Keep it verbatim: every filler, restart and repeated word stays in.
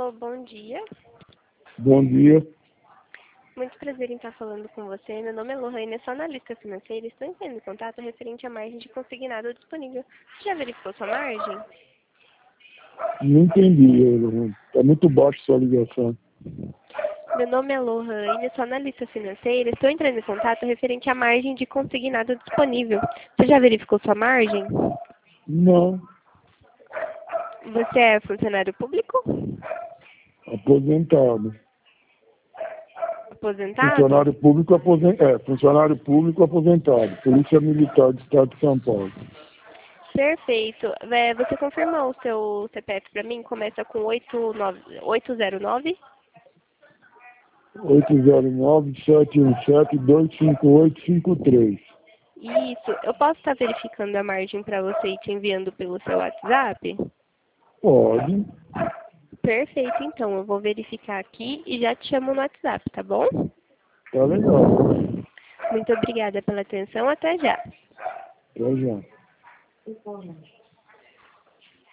Alô, bom dia. Bom dia. Muito prazer em estar falando com você. Meu nome é Lohane, sou analista financeira. Estou entrando em contato referente à margem de consignado disponível. Você já verificou sua margem? Não entendi. Está muito baixo sua ligação. Meu nome é Lohane, sou analista financeira. Estou entrando em contato referente à margem de consignado disponível. Você já verificou sua margem? Não. Você é funcionário público? Aposentado. Aposentado? Funcionário público aposentado. É, funcionário público aposentado. Polícia Militar do Estado de São Paulo. Perfeito. É, você confirmou o seu C P F para mim? Começa com oito nove oito zero nove? oito zero nove, sete um sete, dois cinco oito cinco três. Isso. Eu posso estar verificando a margem para você e te enviando pelo seu WhatsApp? Pode. Perfeito, então. Eu vou verificar aqui e já te chamo no WhatsApp, tá bom? Tá legal. Muito obrigada pela atenção. Até já. Até já.